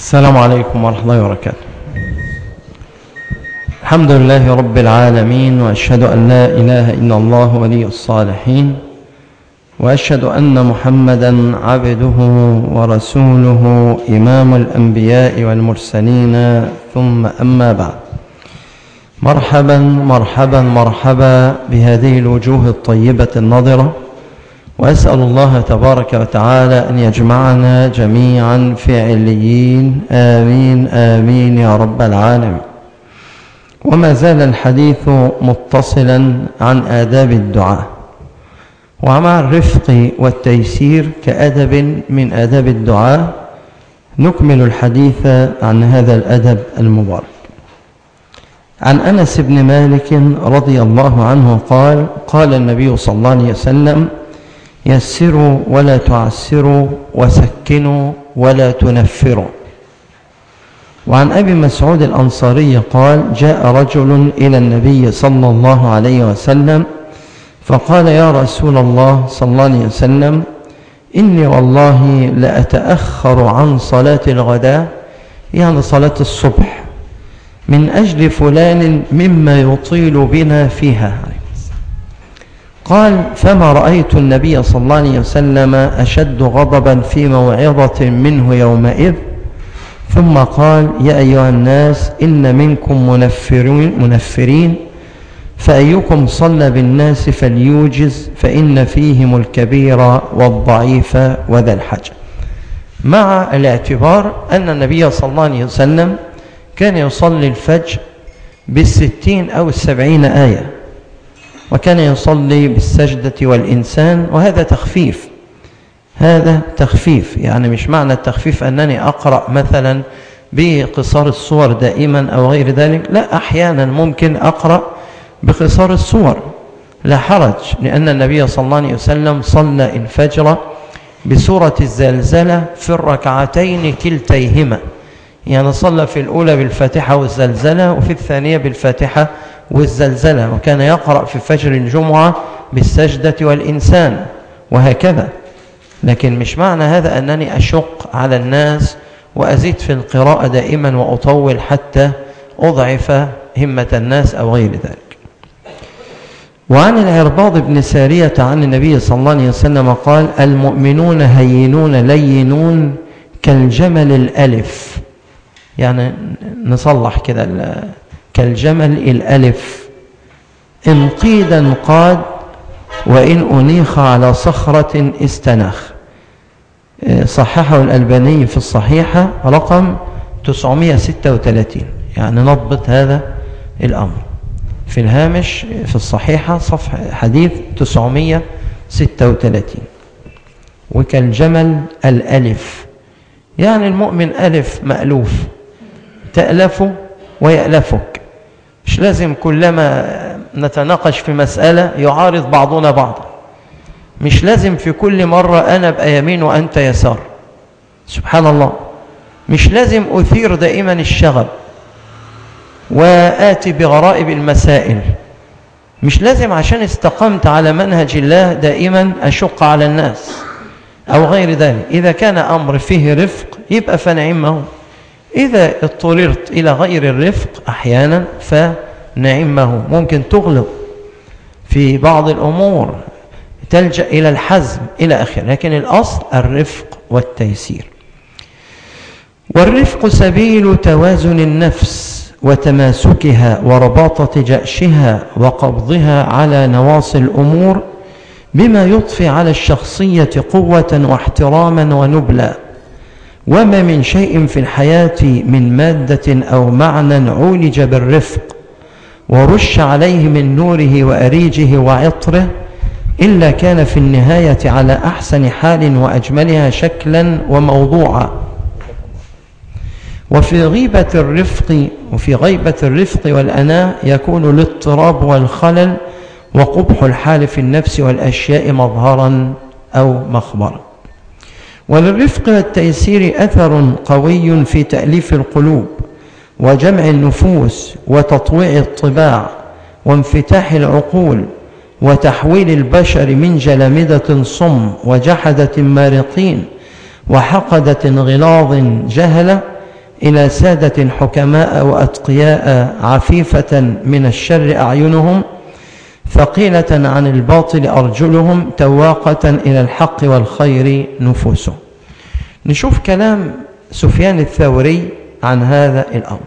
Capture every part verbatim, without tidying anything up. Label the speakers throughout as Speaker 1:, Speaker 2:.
Speaker 1: السلام عليكم ورحمة الله وبركاته. الحمد لله رب العالمين، وأشهد أن لا إله إلا الله ولي الصالحين، وأشهد أن محمدا عبده ورسوله إمام الأنبياء والمرسلين، ثم أما بعد. مرحبا مرحبا مرحبا بهذه الوجوه الطيبة النضرة، وأسأل الله تبارك وتعالى أن يجمعنا جميعا في عليين، آمين آمين يا رب العالمين. وما زال الحديث متصلا عن آداب الدعاء، ومع الرفق والتيسير كأدب من آداب الدعاء نكمل الحديث عن هذا الأدب المبارك. عن أنس بن مالك رضي الله عنه قال: قال النبي صلى الله عليه وسلم: يسروا ولا تعسروا، وسكنوا ولا تنفروا. وعن أبي مسعود الأنصاري قال: جاء رجل إلى النبي صلى الله عليه وسلم فقال: يا رسول الله صلى الله عليه وسلم، إني والله لأتأخر عن صلاة الغداء، يعني صلاة الصبح، من أجل فلان مما يطيل بنا فيها. قال: فما رأيت النبي صلى الله عليه وسلم أشد غضبا في موعظة منه يومئذ. ثم قال: يا أيها الناس، إن منكم منفرين, منفرين فأيكم صلى بالناس فليوجز، فإن فيهم الكبير والضعيف وذا الحاجة. مع الاعتبار أن النبي صلى الله عليه وسلم كان يصلي الفجر بالستين أو السبعين آية، وكان يصلي بالسجدة والإنسان، وهذا تخفيف. هذا تخفيف، يعني مش معنى التخفيف أنني أقرأ مثلا بقصار الصور دائما أو غير ذلك، لا، أحيانا ممكن أقرأ بقصار الصور، لا حرج، لأن النبي صلى الله عليه وسلم صلى الفجر بسورة الزلزلة في الركعتين كلتيهما، يعني صلى في الأولى بالفاتحة والزلزلة، وفي الثانية بالفاتحة والزلزلة، وكان يقرأ في فجر الجمعة بالسجدة والإنسان، وهكذا. لكن مش معنى هذا أنني أشق على الناس وأزيد في القراءة دائما وأطول حتى أضعف همة الناس أو غير ذلك. وعن العرباض بن سارية عن النبي صلى الله عليه وسلم قال: المؤمنون هينون لينون كالجمل الألف، يعني نصلح كده، كالجمل الألف، إن قيدا قاد، وإن أنيخ على صخرة استنخ. صححه الألباني في الصحيحة رقم تسعمائة وستة وثلاثين، يعني نضبط هذا الأمر في الهامش في الصحيحة صفحة حديث تسعمائة وستة وثلاثين. وكالجمل الألف، يعني المؤمن ألف مألوف، تألفه ويألفك، مش لازم كلما نتناقش في مسألة يعارض بعضنا بعضا، مش لازم في كل مرة أنا أبقى يمين وأنت يسار، سبحان الله، مش لازم أثير دائما الشغب وآتي بغرائب المسائل، مش لازم عشان استقمت على منهج الله دائما أشق على الناس أو غير ذلك. إذا كان أمر فيه رفق يبقى فنعمه، إذا اضطررت إلى غير الرفق أحيانا فنعمه، ممكن تغلط في بعض الأمور، تلجأ إلى الحزم إلى آخره، لكن الأصل الرفق والتيسير. والرفق سبيل توازن النفس وتماسكها ورباطة جأشها وقبضها على نواصي الأمور، بما يضفي على الشخصية قوة واحتراما ونبلا. وما من شيء في الحياة من مادة أو معنى عولج بالرفق ورش عليه من نوره وأريجه وعطره إلا كان في النهاية على أحسن حال وأجملها شكلا وموضوعا. وفي غيبة الرفق وفي غيبة الرفق والأناة يكون الاضطراب والخلل وقبح الحال في النفس والأشياء مظهرا أو مخبرا. وللرفق والتيسير أثر قوي في تأليف القلوب وجمع النفوس وتطويع الطباع وانفتاح العقول وتحويل البشر من جلمدة صم وجحدة مارقين وحقدة غلاظ جهلة إلى سادة حكماء وأتقياء عفيفة من الشر أعينهم، ثقيلة عن الباطل أرجلهم، تواقة إلى الحق والخير نفوسهم. نشوف كلام سفيان الثوري عن هذا الأمر.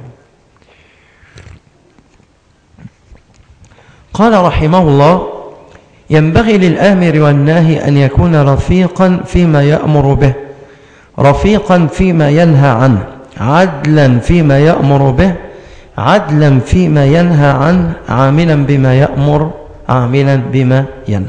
Speaker 1: قال رحمه الله: ينبغي للآمر والناهي أن يكون رفيقا فيما يأمر به، رفيقا فيما ينهى عنه، عدلا فيما يأمر به، عدلا فيما ينهى عنه، عاملا بما يأمر، عاملا بما ينهى.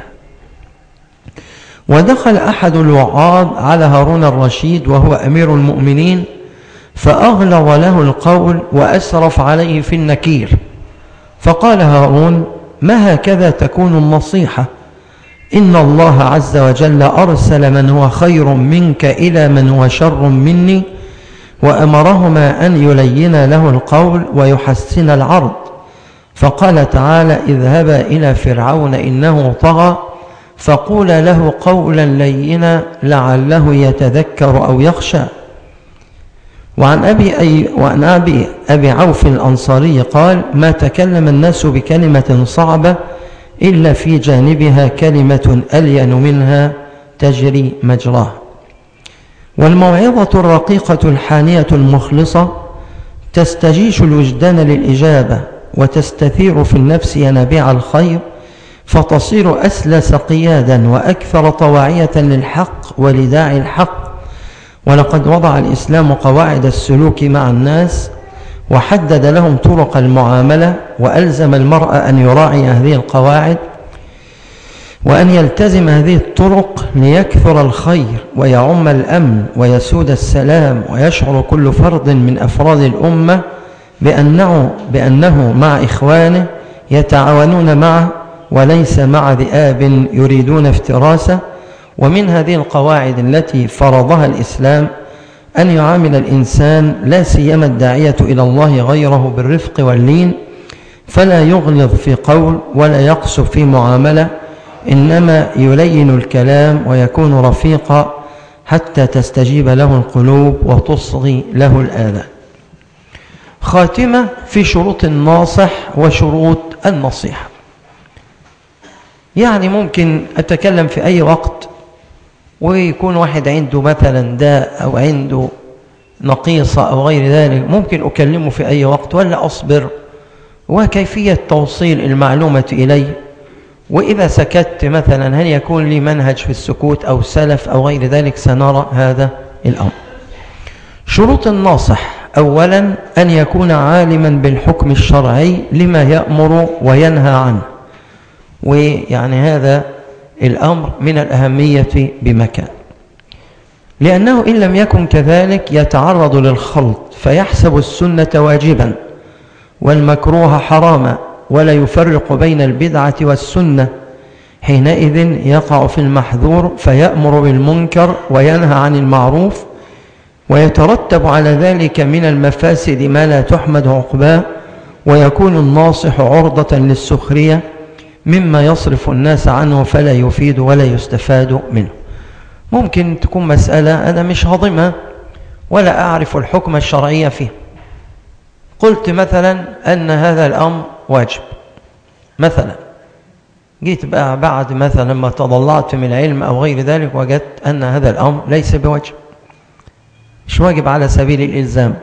Speaker 1: ودخل أحد الوعاظ على هارون الرشيد وهو أمير المؤمنين، فأغلظ له القول وأسرف عليه في النكير، فقال هارون: ما هكذا تكون النصيحة؟ إن الله عز وجل أرسل من هو خير منك إلى من هو شر مني، وأمرهما أن يلين له القول ويحسن العرض. فقال تعالى: اذهبا إلى فرعون إنه طغى فقولا له قولا لينا لعله يتذكر أو يخشى. وعن أبي, أي وعن أبي, أبي عوف الأنصاري قال: ما تكلم الناس بكلمة صعبة إلا في جانبها كلمة ألين منها تجري مجراها. والموعظة الرقيقة الحانية المخلصة تستجيش الوجدان للإجابة، وتستثير في النفس ينابيع الخير، فتصير أسلس قيادا وأكثر طواعية للحق ولداعي الحق. ولقد وضع الإسلام قواعد السلوك مع الناس، وحدد لهم طرق المعاملة، وألزم المرء أن يراعي هذه القواعد وأن يلتزم هذه الطرق ليكثر الخير ويعم الأمن ويسود السلام، ويشعر كل فرد من أفراد الأمة بأنه, بأنه مع إخوانه يتعاونون معه وليس مع ذئاب يريدون افتراسه. ومن هذه القواعد التي فرضها الإسلام أن يعامل الإنسان لا سيما الداعية إلى الله غيره بالرفق واللين، فلا يغلظ في قول ولا يقسو في معاملة، إنما يلين الكلام ويكون رفيقا حتى تستجيب له القلوب وتصغي له الآذان. خاتمة في شروط الناصح وشروط النصيحة. يعني ممكن أتكلم في أي وقت ويكون واحد عنده مثلا داء أو عنده نقيصة أو غير ذلك، ممكن أكلمه في أي وقت ولا أصبر، وكيفية توصيل المعلومة إليه. وإذا سكت مثلا هل يكون لي منهج في السكوت أو سلف أو غير ذلك؟ سنرى هذا الأمر. شروط الناصح: أولا أن يكون عالما بالحكم الشرعي لما يأمر وينهى عنه، ويعني هذا الأمر من الأهمية بمكان، لأنه إن لم يكن كذلك يتعرض للخلط فيحسب السنة واجبا والمكروه حراما، ولا يفرق بين البدعة والسنة، حينئذ يقع في المحذور فيأمر بالمنكر وينهى عن المعروف، ويترتب على ذلك من المفاسد ما لا تحمد عقباه، ويكون الناصح عرضة للسخرية مما يصرف الناس عنه فلا يفيد ولا يستفاد منه. ممكن تكون مسألة أنا مش هضمها ولا أعرف الحكم الشرعي فيه، قلت مثلا أن هذا الأمر واجب مثلا، جيت بقى بعد مثلا لما تضلعت من العلم أو غير ذلك وجدت أن هذا الأمر ليس بواجب، مش واجب على سبيل الإلزام.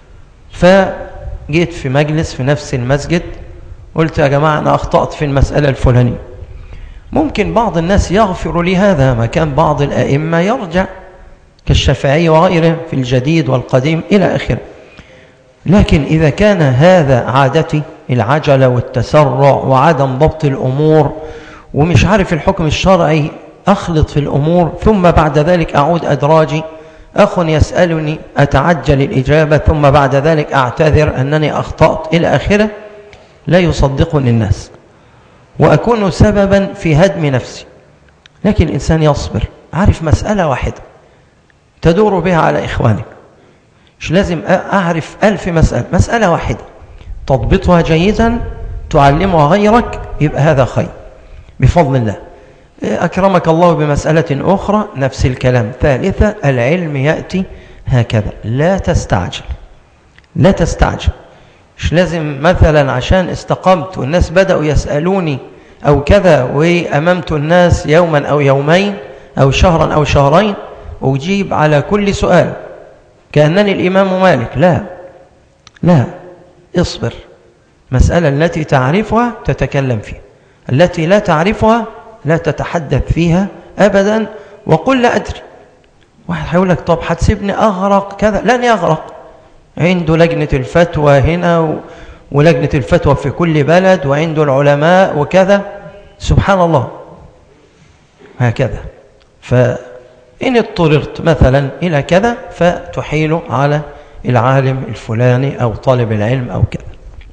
Speaker 1: فجيت في مجلس في نفس المسجد قلت يا جماعة أنا أخطأت في المسألة الفلانية. ممكن بعض الناس يغفر لي هذا، ما كان بعض الأئمة يرجع كالشافعي وغيره في الجديد والقديم إلى آخره. لكن إذا كان هذا عادتي، العجلة والتسرع وعدم ضبط الأمور ومش عارف الحكم الشرعي، أخلط في الأمور ثم بعد ذلك أعود أدراجي، أخ يسألني أتعجل الإجابة ثم بعد ذلك أعتذر أنني أخطأت إلى آخره، لا يصدقني الناس وأكون سببا في هدم نفسي. لكن الإنسان يصبر، عارف مسألة واحدة تدور بها على إخوانك، مش لازم أعرف ألف مسألة، مسألة واحدة تضبطها جيدا تعلمها غيرك، يبقى هذا خير بفضل الله. أكرمك الله بمسألة أخرى نفس الكلام. ثالثة العلم يأتي هكذا، لا تستعجل، لا تستعجل. مش لازم مثلا عشان استقمت والناس بدأوا يسألوني أو كذا وأممت الناس يوما أو يومين أو شهرا أو شهرين أجيب على كل سؤال كأنني الإمام مالك. لا لا، اصبر. مسألة التي تعرفها تتكلم فيها، التي لا تعرفها لا تتحدث فيها أبدا، وقل لا أدري. واحد هيقول لك طب هتسيبني أغرق كذا، لن يغرق. عنده لجنة الفتوى هنا و... ولجنة الفتوى في كل بلد، وعنده العلماء وكذا، سبحان الله. هكذا، فإن اضطررت مثلا إلى كذا فتحيل على العالم الفلاني أو طالب العلم أو كذا.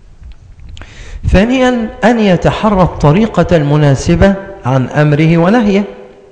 Speaker 1: ثانيا، أن يتحرى الطريقة المناسبة عن أمره ونهيه،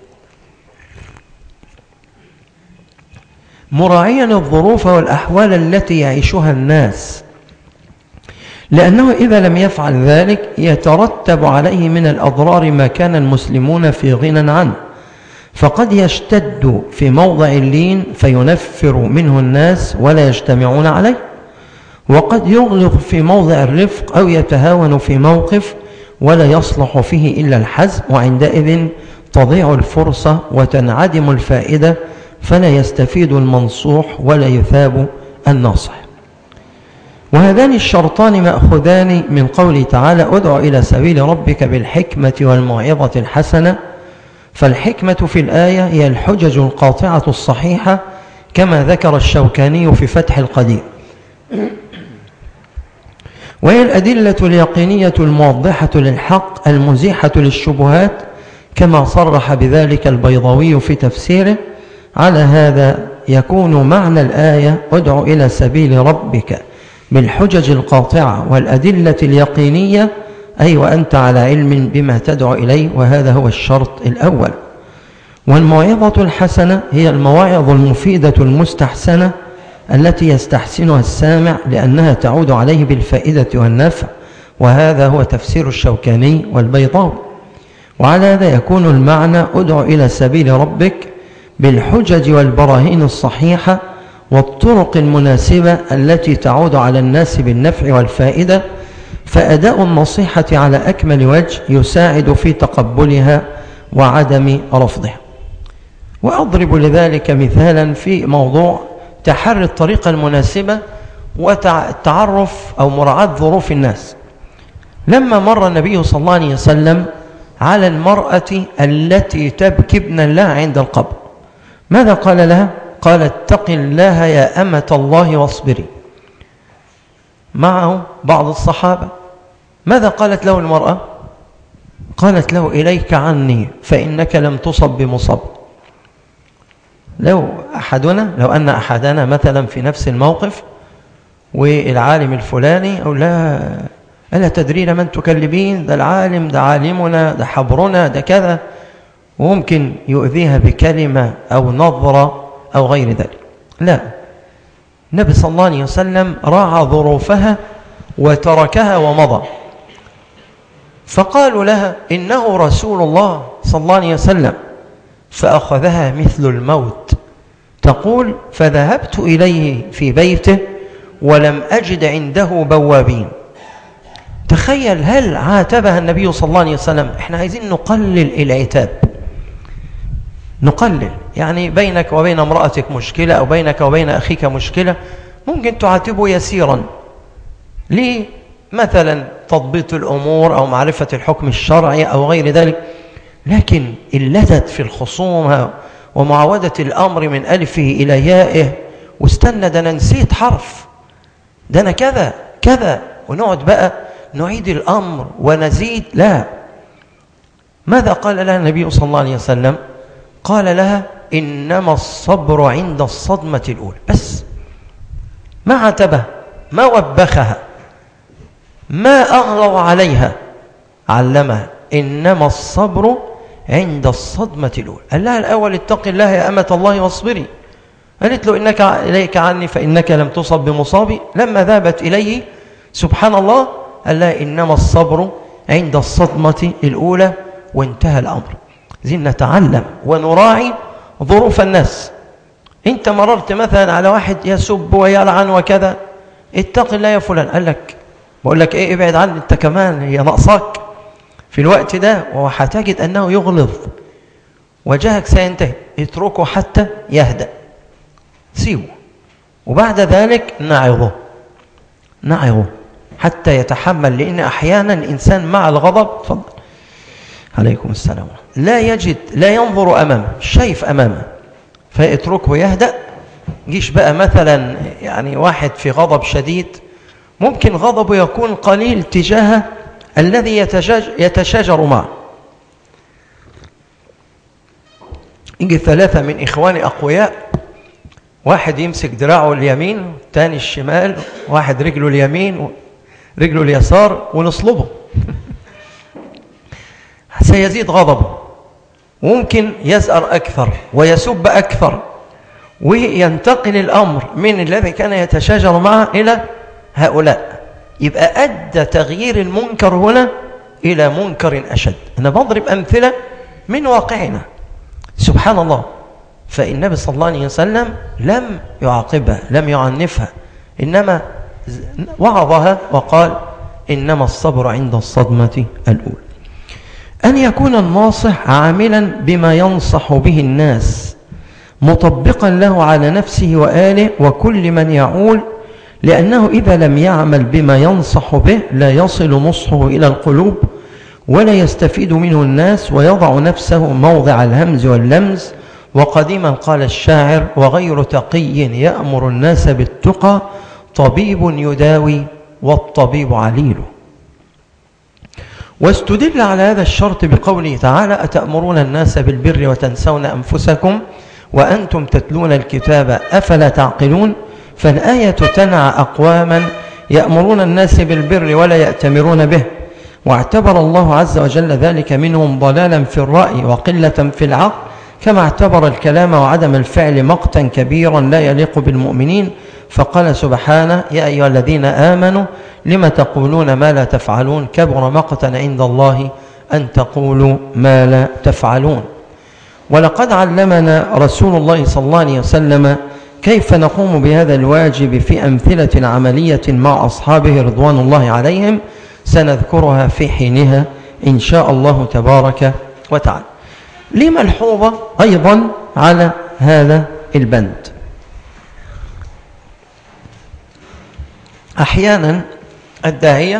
Speaker 1: مراعيا الظروف والأحوال التي يعيشها الناس، لأنه إذا لم يفعل ذلك يترتب عليه من الأضرار ما كان المسلمون في غنى عنه، فقد يشتد في موضع اللين فينفر منه الناس ولا يجتمعون عليه، وقد يغلق في موضع الرفق أو يتهاون في موقف ولا يصلح فيه إلا الحزم، وعندئذ تضيع الفرصة وتنعدم الفائدة، فلا يستفيد المنصوح ولا يثاب الناصح. وهذان الشرطان مأخذان من قوله تعالى: ادع إلى سبيل ربك بالحكمة والموعظة الحسنة. فالحكمة في الآية هي الحجج القاطعة الصحيحة كما ذكر الشوكاني في فتح القدير، وهي الأدلة اليقينية الموضحة للحق المزيحة للشبهات كما صرح بذلك البيضاوي في تفسيره. على هذا يكون معنى الآية ادع إلى سبيل ربك بالحجج القاطعة والأدلة اليقينية، أي وأنت على علم بما تدعو إليه، وهذا هو الشرط الأول. والموعظة الحسنة هي المواعظ المفيدة المستحسنة التي يستحسنها السامع لأنها تعود عليه بالفائدة والنفع، وهذا هو تفسير الشوكاني والبيضاوي. وعلى هذا يكون المعنى ادع إلى سبيل ربك بالحجج والبراهين الصحيحة والطرق المناسبة التي تعود على الناس بالنفع والفائدة، فأداء النصيحة على أكمل وجه يساعد في تقبلها وعدم رفضها. وأضرب لذلك مثالا في موضوع تحري الطريقة المناسبة والتعرف أو مراعاة ظروف الناس. لما مر النبي صلى الله عليه وسلم على المرأة التي تبكي ابنا لها عند القبر، ماذا قال لها؟ قال: اتق الله يا أمة الله واصبري. معه بعض الصحابة، ماذا قالت له المرأة؟ قالت له: إليك عني فإنك لم تصب بمصب. لو أحدنا لو أن أحدنا مثلا في نفس الموقف والعالم الفلاني أو لا ألا تدرين من تكلمين، ده العالم، ده عالمنا، ده حبرنا، ده كذا، وممكن يؤذيها بكلمة أو نظرة أو غير ذلك. لا، النبي صلى الله عليه وسلم راعى ظروفها وتركها ومضى، فقالوا لها: إنه رسول الله صلى الله عليه وسلم، فأخذها مثل الموت. تقول: فذهبت إليه في بيته ولم أجد عنده بوابين. تخيل، هل عاتبها النبي صلى الله عليه وسلم؟ احنا عايزين نقلل العتاب، نقلل، يعني بينك وبين امرأتك مشكلة أو بينك وبين أخيك مشكلة، ممكن تعاتبه يسيرا ليه؟ مثلا تضبيط الأمور أو معرفة الحكم الشرعي أو غير ذلك. لكن اللذت في الخصومة ومعاودة الأمر من ألفه إلى يائه، واستنى ده أنا نسيت حرف، ده أنا كذا كذا، ونقعد بقى نعيد الأمر ونزيد. لا، ماذا قال لها النبي صلى الله عليه وسلم؟ قال لها: إنما الصبر عند الصدمة الأولى. بس ما عتبها، ما وبخها، ما أغلظ عليها، علمها إنما الصبر عند الصدمة الأولى. قال لها الأول: اتق الله يا أمة الله واصبري. قالت له: إنك إليك عني فإنك لم تصب بمصابي. لما ذهبت إليه سبحان الله قال لها: إنما الصبر عند الصدمة الأولى، وانتهى الأمر. زين نتعلم ونراعي ظروف الناس. انت مررت مثلا على واحد يسب ويلعن وكذا، اتق الله يا فلان. قال لك بقول لك ايه، ابعد عني انت كمان، هي ناقصاك في الوقت ده، وهتجد انه يغلظ وجهك سينتهي. اتركه حتى يهدأ، سيبه، وبعد ذلك نعظه نعظه حتى يتحمل. لأن أحيانا الإنسان مع الغضب تفضل عليكم السلام لا يجد، لا ينظر أمامه، شايف أمامه، فيتركه يهدأ. جيش بقى مثلا يعني واحد في غضب شديد، ممكن غضبه يكون قليل تجاه الذي يتشاجر معه. يجي ثلاثة من إخواني أقوياء، واحد يمسك دراعه اليمين والثاني الشمال، واحد رجله اليمين ورجله اليسار، ونصلبه سيزيد غضبه، وممكن يزأر أكثر ويسب أكثر، وينتقل الأمر من الذي كان يتشاجر معه إلى هؤلاء. يبقى أدى تغيير المنكر هنا إلى منكر أشد. أنا بضرب أمثلة من واقعنا سبحان الله. فالنبي صلى الله عليه وسلم لم يعاقبها، لم يعنفها، إنما وعظها وقال إنما الصبر عند الصدمة الأولى. أن يكون الناصح عاملا بما ينصح به الناس، مطبقا له على نفسه وآله وكل من يعول، لأنه إذا لم يعمل بما ينصح به لا يصل نصحه إلى القلوب ولا يستفيد منه الناس، ويضع نفسه موضع الهمز واللمز. وقديما قال الشاعر وغير تقي يأمر الناس بالتقى طبيب يداوي والطبيب عليل. واستدل على هذا الشرط بقوله تعالى أتأمرون الناس بالبر وتنسون أنفسكم وأنتم تتلون الكتاب أفلا تعقلون. فالآية تنعى أقواما يأمرون الناس بالبر ولا يأتمرون به، واعتبر الله عز وجل ذلك منهم ضلالا في الرأي وقلة في العقل، كما اعتبر الكلام وعدم الفعل مقتا كبيرا لا يليق بالمؤمنين، فقال سبحانه يا أيها الذين آمنوا لم تقولون ما لا تفعلون كبر مقتا عند الله أن تقولوا ما لا تفعلون. ولقد علمنا رسول الله صلى الله عليه وسلم كيف نقوم بهذا الواجب في أمثلة عملية مع أصحابه رضوان الله عليهم، سنذكرها في حينها إن شاء الله تبارك وتعالى. لي ملحوظة أيضا على هذا البند. أحيانا الداعية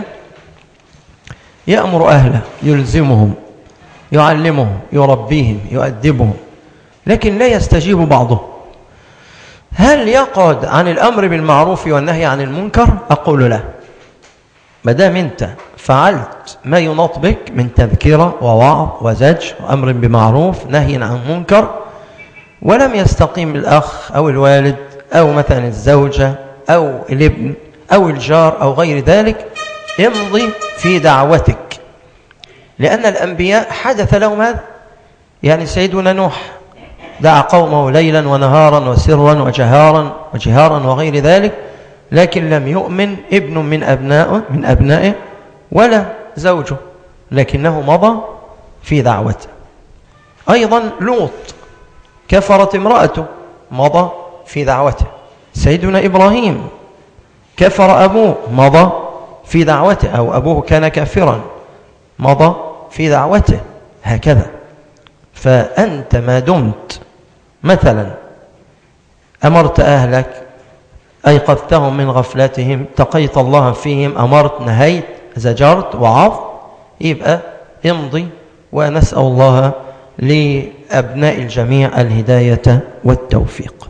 Speaker 1: يأمر أهله، يلزمهم، يعلمهم، يربيهم، يؤدبهم، لكن لا يستجيب بعضهم. هل يقعد عن الأمر بالمعروف والنهي عن المنكر؟ أقول له ما دام أنت فعلت ما يناط بك من تذكرة ووعظ وزج وأمر بمعروف نهي عن منكر، ولم يستقيم الأخ أو الوالد أو مثلا الزوجة أو الابن أو الجار أو غير ذلك، امضي في دعوتك. لأن الأنبياء حدث لهم هذا. يعني سيدنا نوح دعا قومه ليلا ونهارا وسرا وجهارا وجهارا وغير ذلك، لكن لم يؤمن ابن من أبنائه من أبنائه ولا زوجه، لكنه مضى في دعوته. أيضا لوط كفرت امرأته، مضى في دعوته. سيدنا إبراهيم كفر أبوه، مضى في دعوته، أو أبوه كان كافرا، مضى في دعوته، هكذا. فأنت ما دمت مثلا أمرت أهلك، أيقظتهم من غفلتهم، تقيت الله فيهم، أمرت، نهيت، زجرت، وعظت، يبقى امضي. ونسأل الله لأبناء الجميع الهداية والتوفيق.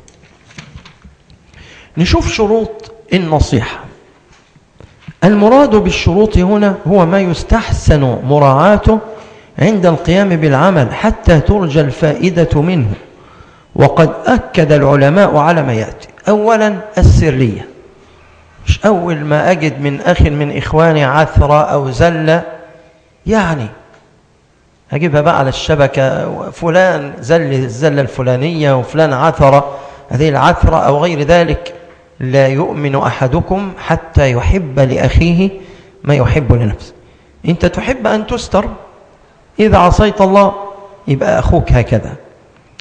Speaker 1: نشوف شروط النصيحة. المراد بالشروط هنا هو ما يستحسن مراعاته عند القيام بالعمل حتى ترجى الفائدة منه. وقد أكد العلماء على ما يأتي. أولا السرية، مش أول ما أجد من أخ من إخواني عثرة أو زلة يعني أجيبها بقى على الشبكة، فلان زل الزلة الفلانية وفلان عثرة هذه العثرة أو غير ذلك. لا يؤمن أحدكم حتى يحب لأخيه ما يحب لنفسه. أنت تحب أن تستر، إذا عصيت الله يبقى أخوك هكذا.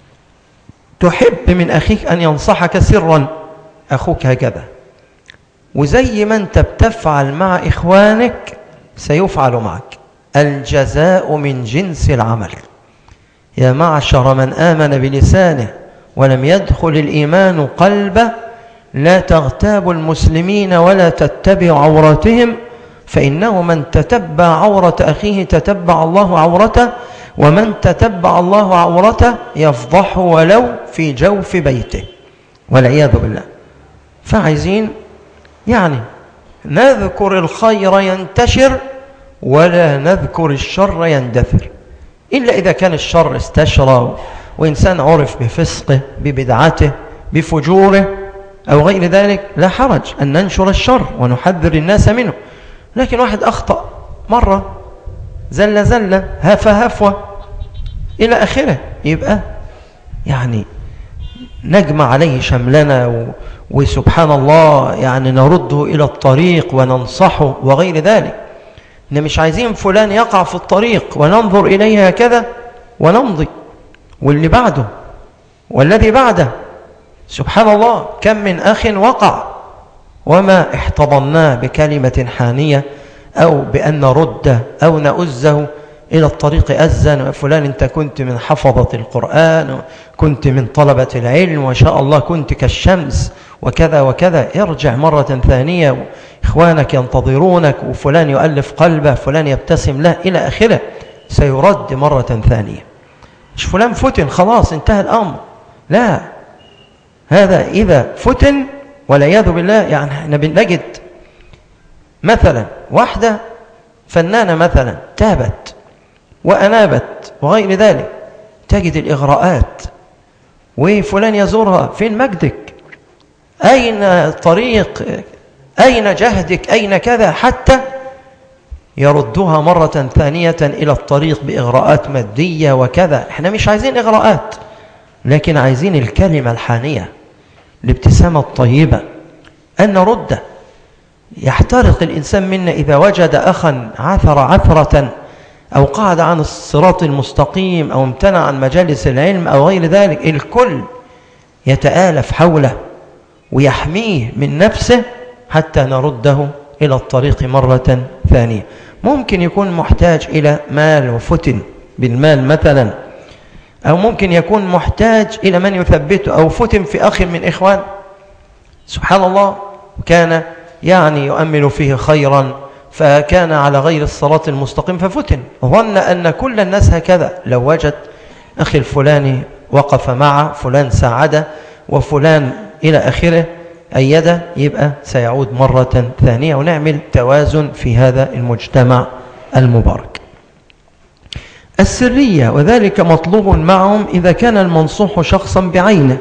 Speaker 1: تحب من أخيك أن ينصحك سرا، أخوك هكذا. وزي ما أنت بتفعل مع إخوانك سيفعل معك، الجزاء من جنس العمل. يا معشر من آمن بلسانه ولم يدخل الإيمان قلبه لا تغتابوا المسلمين ولا تتبعوا عوراتهم، فإنه من تتبع عورة أخيه تتبع الله عورته، ومن تتبع الله عورته يفضح ولو في جوف بيته، والعياذ بالله. فعايزين يعني نذكر الخير ينتشر ولا نذكر الشر يندثر، إلا إذا كان الشر استشرى وإنسان عرف بفسقه ببدعته بفجوره أو غير ذلك، لا حرج أن ننشر الشر ونحذر الناس منه. لكن واحد أخطأ مرة، زل زلة، هف هفوة إلى آخره، يبقى يعني نجمع عليه شملنا و... وسبحان الله يعني نرده إلى الطريق وننصحه وغير ذلك. إن مش عايزين فلان يقع في الطريق وننظر إليه هكذا ونمضي، واللي بعده والذي بعده. سبحان الله، كم من أخ وقع وما احتضناه بكلمة حانية أو بأن نرده أو نؤزه إلى الطريق أزا، فلان أنت كنت من حفظة القرآن، كنت من طلبة العلم، وإن شاء الله كنت كالشمس وكذا وكذا. ارجع مرة ثانية، إخوانك ينتظرونك، وفلان يؤلف قلبه، فلان يبتسم له إلى آخره، سيرد مرة ثانية. مش فلان فتن خلاص انتهى الأمر، لا، هذا إذا فتن والعياذ بالله. يعني احنا بنجد مثلا واحدة فنانة مثلا تابت وأنابت وغير ذلك، تجد الإغراءات، وفلان يزورها، فين مجدك، أين الطريق، أين جهدك، أين كذا، حتى يردها مرة ثانية إلى الطريق بإغراءات مادية وكذا. احنا مش عايزين إغراءات، لكن عايزين الكلمة الحانية، الابتسامة الطيبة، أن نرد. يحترق الإنسان منا إذا وجد أخا عثر عثرة أو قعد عن الصراط المستقيم أو امتنع عن مجالس العلم أو غير ذلك، الكل يتآلف حوله ويحميه من نفسه حتى نرده إلى الطريق مرة ثانية. ممكن يكون محتاج إلى مال وفتن بالمال مثلا، أو ممكن يكون محتاج إلى من يثبته، أو فتن في أخ من إخوان سبحان الله كان يعني يؤمل فيه خيرا، فكان على غير الصراط المستقيم ففتن، ظن أن كل الناس هكذا. لو وجد أخي الفلاني وقف مع فلان ساعده وفلان إلى آخره أيده، يبقى سيعود مرة ثانية، ونعمل توازن في هذا المجتمع المبارك. السرية، وذلك مطلوب معهم إذا كان المنصوح شخصا بعينه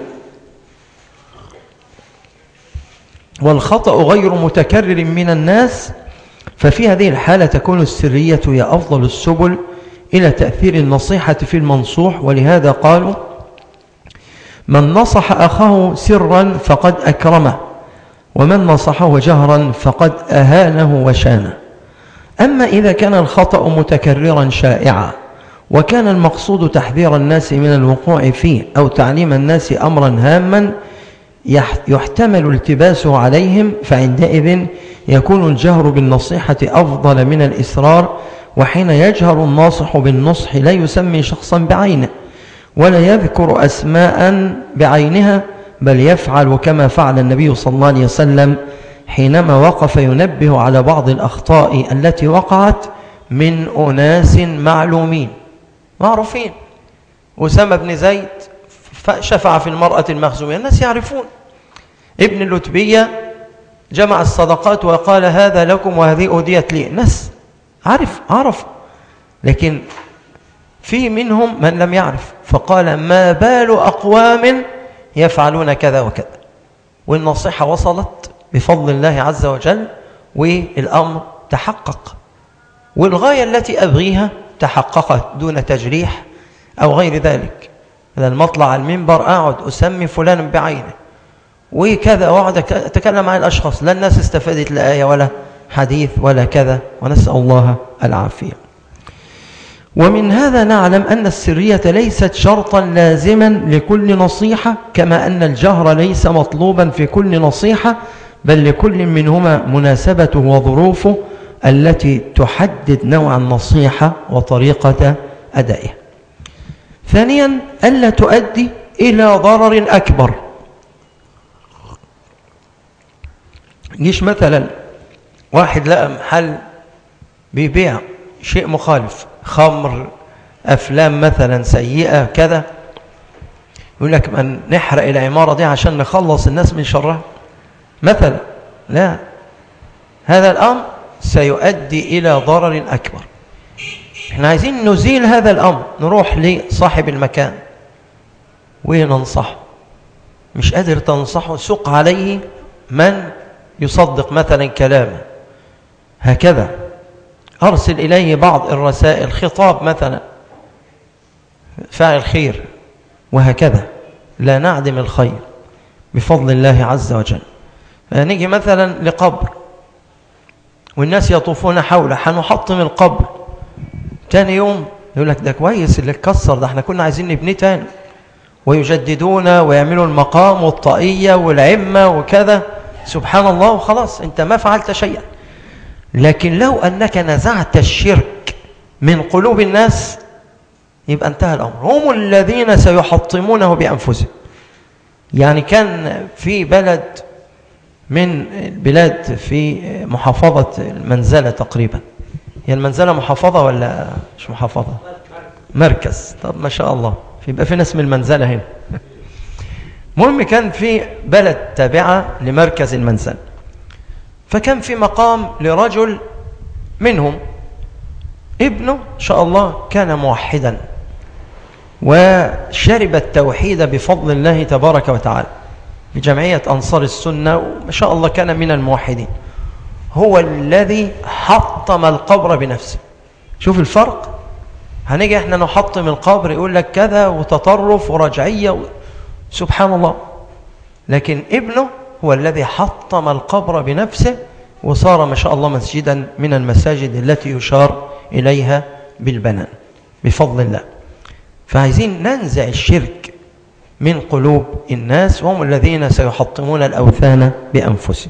Speaker 1: والخطأ غير متكرر من الناس، ففي هذه الحالة تكون السرية هي أفضل السبل إلى تأثير النصيحة في المنصوح. ولهذا قالوا: من نصح أخاه سرا فقد أكرمه، ومن نصحه جهرا فقد أهانه وشانه. أما إذا كان الخطأ متكررا شائعا وكان المقصود تحذير الناس من الوقوع فيه أو تعليم الناس أمرا هاما يحتمل التباسه عليهم، فعندئذ يكون الجهر بالنصيحة أفضل من الإسرار. وحين يجهر الناصح بالنصح لا يسمي شخصا بعينه ولا يذكر أسماء بعينها، بل يفعل كما فعل النبي صلى الله عليه وسلم حينما وقف ينبه على بعض الأخطاء التي وقعت من أناس معلومين معروفين. أسامة بن زيد شفع في المرأة المخزومية، الناس يعرفون. ابن اللتبية جمع الصدقات وقال: هذا لكم وهذه أهديت لي، الناس عرف عرف لكن في منهم من لم يعرف، فقال: ما بال أقوام يفعلون كذا وكذا. والنصيحة وصلت بفضل الله عز وجل، والأمر تحقق، والغاية التي أبغيها تحققت دون تجريح أو غير ذلك. هذا المطلع على المنبر أقعد أسمي فلان بعينه وكذا، وأقعد أتكلم عن الأشخاص، لا الناس استفادت لا آية ولا حديث ولا كذا، ونسأل الله العافية. ومن هذا نعلم أن السرية ليست شرطا لازما لكل نصيحة، كما أن الجهر ليس مطلوبا في كل نصيحة، بل لكل منهما مناسبته وظروفه التي تحدد نوع النصيحة وطريقة أدائها. ثانيا، ألا تؤدي إلى ضرر أكبر. يجيش مثلا واحد لقى محل بيبيع شيء مخالف، خمر، أفلام مثلا سيئة كذا، يقول لك من نحرق العمارة دي عشان نخلص الناس من شرها مثلا. لا، هذا الأمر سيؤدي إلى ضرر أكبر. احنا عايزين نزيل هذا الأمر، نروح لصاحب المكان وننصحه. مش قادر تنصحه، سق عليه من يصدق مثلا كلامه، هكذا. أرسل إليه بعض الرسائل، خطاب مثلا، فاعل خير، وهكذا. لا نعدم الخير بفضل الله عز وجل. نيجي مثلا لقبر والناس يطوفون حوله، حنحطم القبر. تاني يوم يقول لك ده كويس اللي اتكسر ده، احنا كنا عايزين نبنيه تاني، ويجددون ويعملوا المقام والطاقية والعمة وكذا. سبحان الله، وخلاص انت ما فعلت شيئا. لكن لو أنك نزعت الشرك من قلوب الناس يبقى انتهى الأمر. هم الذين سيحطمونه بأنفسهم. يعني كان في بلد من البلاد في محافظة المنزلة تقريبا، هي المنزلة محافظة ولا مش محافظة؟ مركز. طب ما شاء الله، يبقى في ناس من المنزلة هنا. المهم كان في بلد تابعة لمركز المنزلة، فكان في مقام لرجل منهم، ابنه إن شاء الله كان موحدا وشرب التوحيد بفضل الله تبارك وتعالى بجمعية أنصار السنة، وما شاء الله كان من الموحدين. هو الذي حطم القبر بنفسه. شوف الفرق. هنيجي احنا نحطم القبر يقول لك كذا وتطرف ورجعية و... سبحان الله. لكن ابنه هو الذي حطم القبر بنفسه، وصار ما شاء الله مسجدا من المساجد التي يشار إليها بالبنان بفضل الله. فعايزين ننزع الشرك من قلوب الناس، وهم الذين سيحطمون الأوثان بأنفسهم.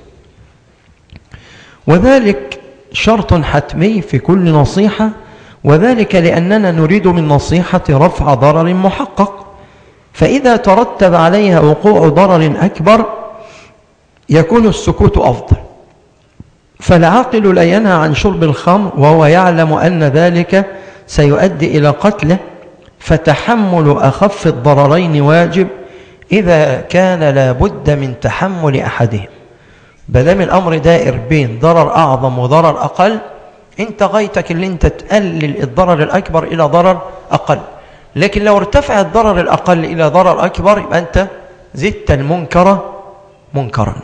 Speaker 1: وذلك شرط حتمي في كل نصيحة، وذلك لأننا نريد من نصيحة رفع ضرر محقق، فإذا ترتب عليها وقوع ضرر أكبر يكون السكوت أفضل. فالعاقل لا ينهى عن شرب الخمر وهو يعلم أن ذلك سيؤدي إلى قتله، فتحمل أخف الضررين واجب إذا كان لا بد من تحمل أحدهم. بدل الأمر دائر بين ضرر أعظم وضرر أقل، انت غايتك اللي انت تقلل الضرر الأكبر إلى ضرر أقل. لكن لو ارتفع الضرر الأقل إلى ضرر أكبر يبقى أنت زدت المنكر منكرا.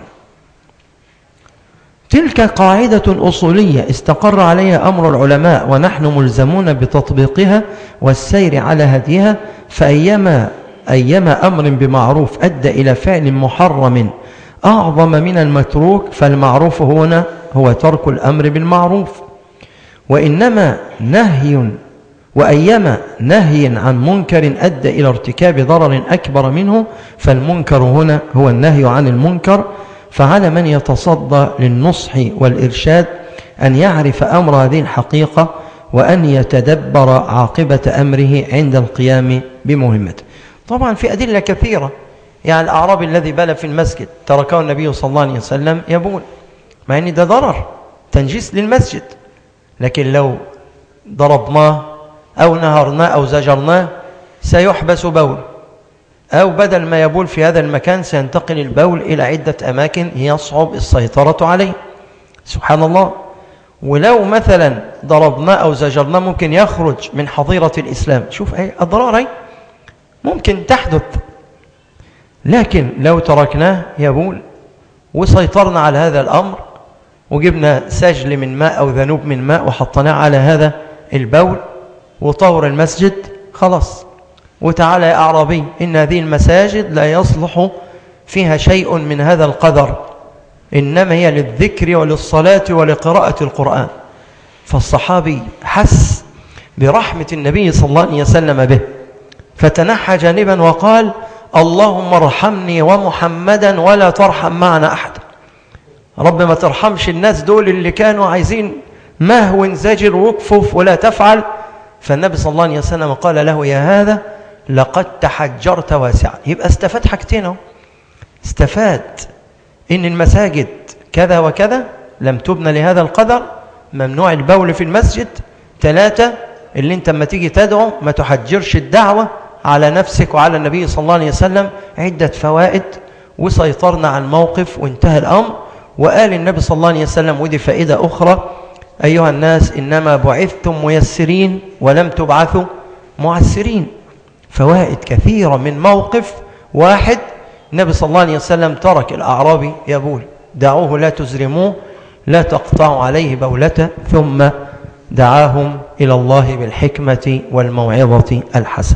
Speaker 1: تلك قاعدة أصولية استقر عليها أمر العلماء، ونحن ملزمون بتطبيقها والسير على هديها. فأيما أيما أمر بمعروف أدى إلى فعل محرم أعظم من المتروك، فالمعروف هنا هو ترك الأمر بالمعروف. وإنما نهي وأيما نهي عن منكر أدى إلى ارتكاب ضرر أكبر منه، فالمنكر هنا هو النهي عن المنكر. فعلى من يتصدى للنصح والإرشاد أن يعرف أمر هذه الحقيقة، وأن يتدبر عاقبة أمره عند القيام بمهمته. طبعا في أدلة كثيرة. يعني الأعرابي الذي بال في المسجد تركه النبي صلى الله عليه وسلم يبول، مع أن ده ضرر تنجيس للمسجد، لكن لو ضربناه أو نهرناه أو زجرناه سيحبس بول، أو بدل ما يبول في هذا المكان سينتقل البول إلى عدة أماكن يصعب السيطرة عليه. سبحان الله. ولو مثلا ضربناه أو زجرناه ممكن يخرج من حظيرة الإسلام. شوف أي أضرار ممكن تحدث. لكن لو تركناه يبول وسيطرنا على هذا الأمر، وجبنا سجل من ماء أو ذنوب من ماء وحطناه على هذا البول وطور المسجد، خلاص. وتعالى يا أعرابي إن هذه المساجد لا يصلح فيها شيء من هذا القدر، إنما هي للذكر وللصلاة ولقراءة القرآن. فالصحابي حس برحمة النبي صلى الله عليه وسلم به، فتنحى جانبا وقال: اللهم ارحمني ومحمدا ولا ترحم معنا أحدا. رب ما ترحمش الناس دول اللي كانوا عايزين مهو انزجر واكفف ولا تفعل. فالنبي صلى الله عليه وسلم قال له يا هذا لقد تحجرت واسعا. يبقى استفاد حاجتين اهو. استفاد ان المساجد كذا وكذا لم تبنى لهذا القدر، ممنوع البول في المسجد. ثلاثة، اللي انت لما تيجي تدعو ما تحجرش الدعوة على نفسك وعلى النبي صلى الله عليه وسلم. عدة فوائد، وسيطرنا عن موقف وانتهى الأمر. وقال النبي صلى الله عليه وسلم، ودي فائدة أخرى: أيها الناس إنما بعثتم ميسرين ولم تبعثوا معسرين. فوائد كثيرة من موقف واحد. النبي صلى الله عليه وسلم ترك الأعرابي يبول، دعوه لا تزرموه، لا تقطعوا عليه بولته، ثم دعاهم إلى الله بالحكمة والموعظة الحسنة.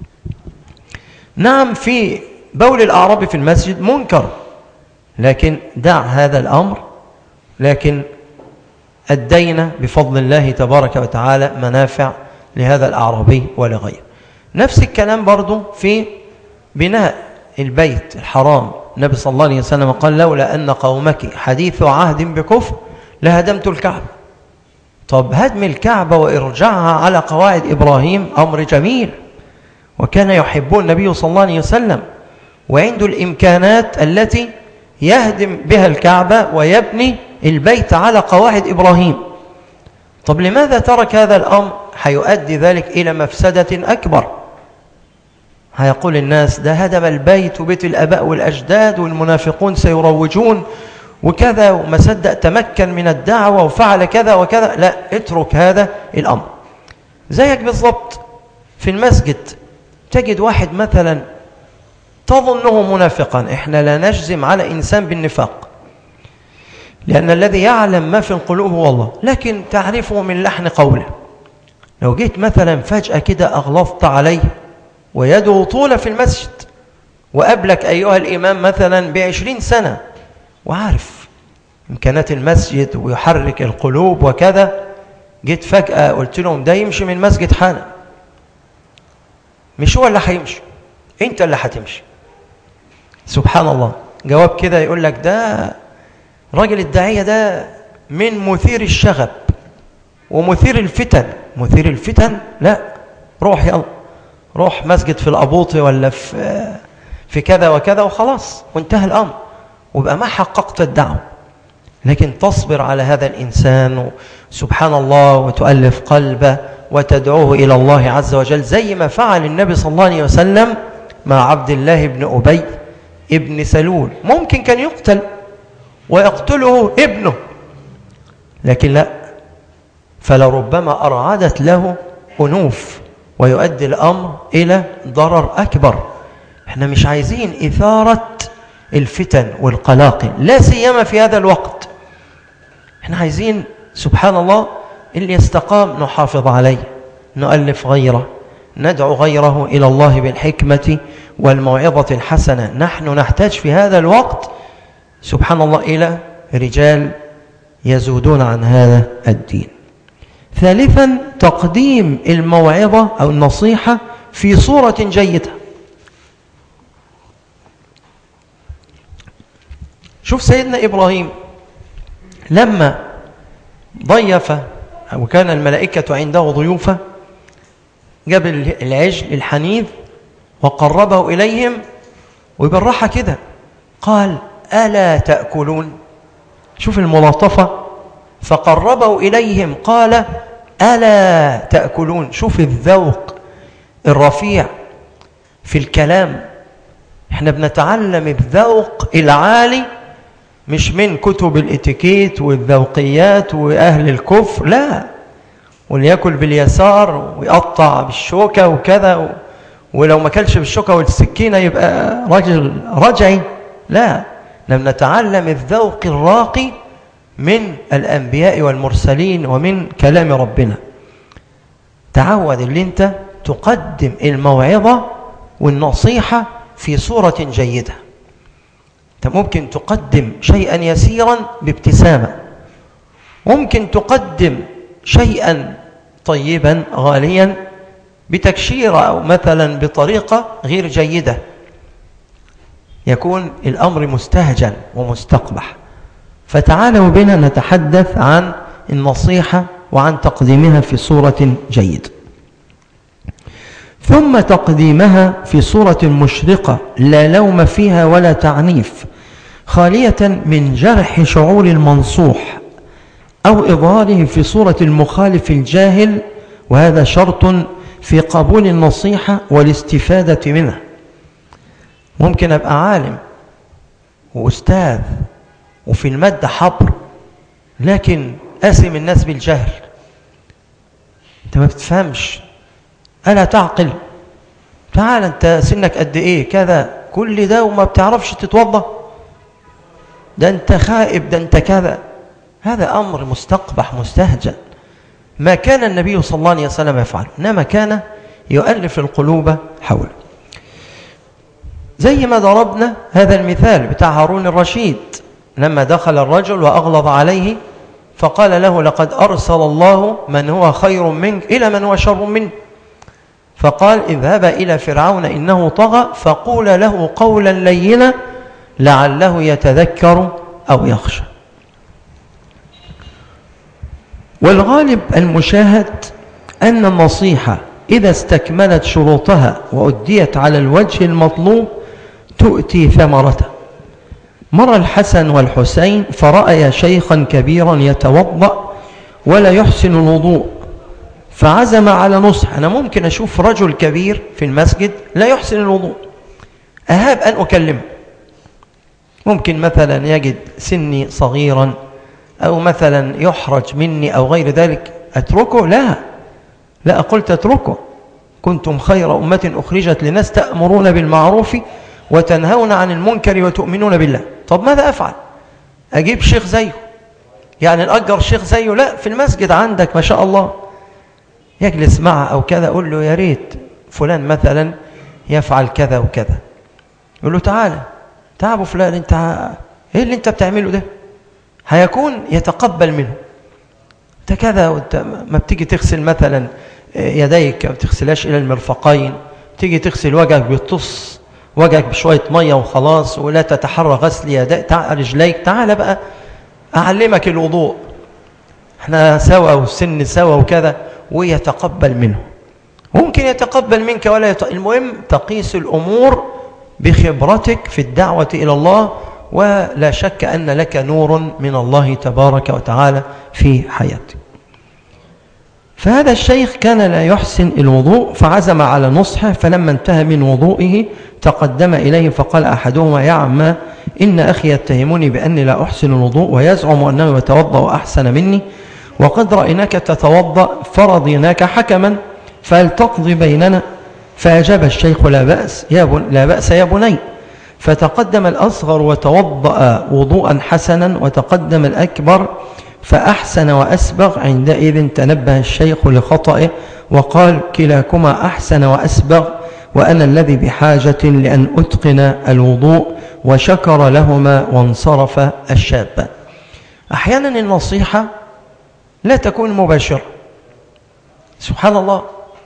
Speaker 1: نعم، في بول الأعرابي في المسجد منكر، لكن دع هذا الأمر. لكن أدينا بفضل الله تبارك وتعالى منافع لهذا الأعرابي ولغيره. نفس الكلام برضو في بناء البيت الحرام. النبي صلى الله عليه وسلم قال لولا أن قومك حديث عهد بكفر لهدمت الكعبة. طب هدم الكعبة وإرجاعها على قواعد إبراهيم أمر جميل، وكان يحبون النبي صلى الله عليه وسلم، وعنده الإمكانات التي يهدم بها الكعبة ويبني البيت على قواعد إبراهيم. طب لماذا ترك هذا الأمر؟ حيؤدي ذلك إلى مفسدة أكبر. هيقول الناس ده هدم البيت وبيت الآباء والأجداد، والمنافقون سيروجون وكذا، وما صدق تمكن من الدعوة وفعل كذا وكذا. لا، اترك هذا الأمر. زيك بالضبط في المسجد تجد واحد مثلا تظنه منافقا. احنا لا نجزم على إنسان بالنفاق، لأن الذي يعلم ما في القلوب هو الله، لكن تعرفه من لحن قوله. لو جيت مثلا فجأة كده أغلظت عليه ويده طولة في المسجد، وقبلك أيها الإمام مثلا بعشرين سنة وعارف إمكانات المسجد ويحرك القلوب وكذا، جيت فجأة قلت لهم ده يمشي من المسجد حالا، مش هو اللي هيمشي، انت اللي هتمشي. سبحان الله. جواب كده يقول لك ده راجل الداعية ده من مثير الشغب ومثير الفتن. مثير الفتن؟ لا، روح يلا، روح مسجد في الأبوطي ولا في في كذا وكذا وخلاص، وانتهى الأمر، وبقى ما حققت الدعوة. لكن تصبر على هذا الإنسان سبحان الله، وتؤلف قلبه وتدعوه إلى الله عز وجل، زي ما فعل النبي صلى الله عليه وسلم مع عبد الله بن أبي ابن سلول. ممكن كان يقتل ويقتله ابنه، لكن لا، فلربما أرعدت له أنوف ويؤدي الأمر إلى ضرر أكبر. احنا مش عايزين إثارة الفتن والقلاقل، لا سيما في هذا الوقت. احنا عايزين سبحان الله اللي يستقام نحافظ عليه، نؤلف غيره، ندعو غيره إلى الله بالحكمة والموعظة الحسنة. نحن نحتاج في هذا الوقت سبحان الله إلى رجال يزودون عن هذا الدين. ثالثا، تقديم الموعظة أو النصيحة في صورة جيدة. شوف سيدنا إبراهيم لما ضيف أو كان الملائكة عنده ضيوفة، جاب العجل الحنيذ وقربه إليهم، وبالراحة كده قال ألا تأكلون. شوف الملاطفة، فقربه إليهم قال ألا تأكلون. شوف الذوق الرفيع في الكلام. احنا بنتعلم الذوق العالي مش من كتب الاتيكيت والذوقيات وأهل الكفر، لا، وليأكل باليسار ويقطع بالشوكة وكذا، ولو ما كلش بالشوكة والسكينة يبقى رجل رجعي. لا، لم نتعلم الذوق الراقي من الأنبياء والمرسلين ومن كلام ربنا. تعود اللي انت تقدم الموعظة والنصيحة في صورة جيدة. انت ممكن تقدم شيئا يسيرا بابتسامة، ممكن تقدم شيئا طيبا غاليا بتكشيرة أو مثلا بطريقة غير جيدة، يكون الأمر مستهجن ومستقبح. فتعالوا بنا نتحدث عن النصيحة وعن تقديمها في صورة جيدة، ثم تقديمها في صورة مشرقة لا لوم فيها ولا تعنيف، خالية من جرح شعور المنصوح أو إظهاره في صورة المخالف الجاهل، وهذا شرط في قبول النصيحة والاستفادة منها. ممكن أبقى عالم وأستاذ وفي المادة حبر، لكن أسم الناس بالجهل. أنت ما بتفهمش، ألا تعقل؟ تعال أنت سنك قد إيه كذا، كل ده وما بتعرفش تتوضى، ده أنت خائب، ده أنت كذا. هذا أمر مستقبح مستهجن، ما كان النبي صلى الله عليه وسلم يفعله، إنما كان يؤلف القلوب حوله. زي ما ضربنا هذا المثال بتاع هارون الرشيد لما دخل الرجل وأغلظ عليه فقال له: لقد أرسل الله من هو خير منك إلى من هو شر منك، فقال: اذهبا إلى فرعون إنه طغى فقولا له قولا لينا لعله يتذكر أو يخشى. والغالب المشاهد أن النصيحة إذا استكملت شروطها وأديت على الوجه المطلوب تؤتي ثمرته. مر الحسن والحسين فرأي شيخا كبيرا يتوضأ ولا يحسن الوضوء، فعزم على نصح. أنا ممكن أشوف رجل كبير في المسجد لا يحسن الوضوء، أهاب أن أكلمه. ممكن مثلا يجد سني صغيرا أو مثلا يحرج مني أو غير ذلك، أتركه؟ لا لا قلت أتركه. كنتم خير أمة أخرجت للناس تأمرون بالمعروف وتنهون عن المنكر وتؤمنون بالله. طب ماذا أفعل؟ أجيب شيخ زيه؟ يعني الأجر شيخ زيه؟ لا، في المسجد عندك ما شاء الله يجلس معه أو كذا، أقول له: يا ريت فلان مثلا يفعل كذا وكذا. يقول له: تعالى تعال أبو فلان، أنت إيه اللي أنت بتعمله ده؟ هيكون يتقبل منه. أنت كذا، وأنت ما بتيجي تغسل مثلا يديك ما بتغسلاش إلى المرفقين، تيجي تغسل وجهك بتص وجهك بشوية مية وخلاص، ولا تتحرى غسل يديك رجليك. تعال بقى أعلمك الوضوء، احنا سوا والسن سوا وكذا، ويتقبل منه. ممكن يتقبل منك ولا يت... المهم تقيس الأمور بخبرتك في الدعوة إلى الله، ولا شك أن لك نور من الله تبارك وتعالى في حياتك. فهذا الشيخ كان لا يحسن الوضوء فعزم على نصحه، فلما انتهى من وضوئه تقدم إليه فقال أحدهما: يا عما، إن أخي يتهمني بأني لا أحسن الوضوء ويزعم أنه يتوضأ أحسن مني، وقد رأيناك تتوضأ فرضيناك حكما، فهل تقضي بيننا؟ فأجاب الشيخ: لا بأس يا بن... لا بأس يا بني. فتقدم الأصغر وتوضأ وضوءا حسنا، وتقدم الأكبر فأحسن وأسبغ. عندئذ تنبه الشيخ لخطئه وقال: كلاكما أحسن وأسبغ، وأنا الذي بحاجة لأن أتقن الوضوء. وشكر لهما وانصرف الشاب. أحيانا النصيحة لا تكون مباشرة. سبحان الله،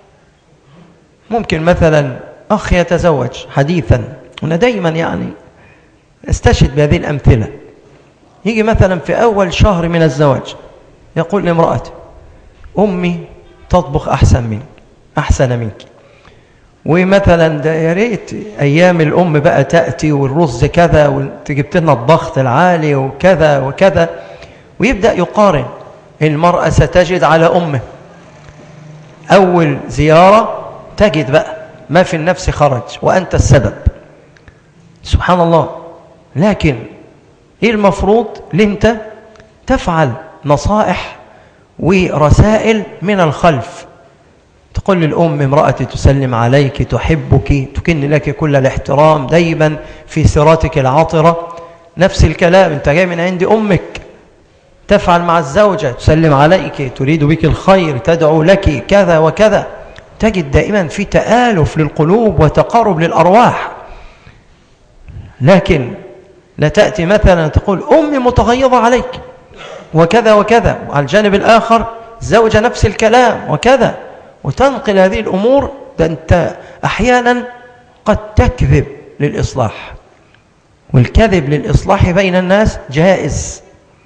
Speaker 1: ممكن مثلا أخ يتزوج حديثا، وأنا دايما يعني استشهد بهذه الأمثلة. يجي مثلا في أول شهر من الزواج يقول لامرأته: أمي تطبخ أحسن منك أحسن منك. ومثلا ده يا ريت أيام الأم بقى تأتي والرز كذا وتجيبت لنا الضغط العالي وكذا وكذا، ويبدأ يقارن. المرأة ستجد على أمه أول زيارة تجد بقى ما في النفس خرج وأنت السبب. سبحان الله. لكن إيه المفروض؟ لأنت تفعل نصائح ورسائل من الخلف. تقول للأم: امرأتي تسلم عليك، تحبك، تكن لك كل الاحترام دايما في سيراتك العطرة. نفس الكلام، أنت جاي من عند أمك. تفعل مع الزوجة: تسلم عليك، تريد بك الخير، تدعو لك كذا وكذا. تجد دائما في تآلف للقلوب وتقارب للأرواح. لكن لا تأتي مثلا تقول: أمي متغيظة عليك وكذا وكذا، وعلى الجانب الآخر زوجة نفس الكلام وكذا، وتنقل هذه الأمور. ده أنت أحيانا قد تكذب للإصلاح، والكذب للإصلاح بين الناس جائز.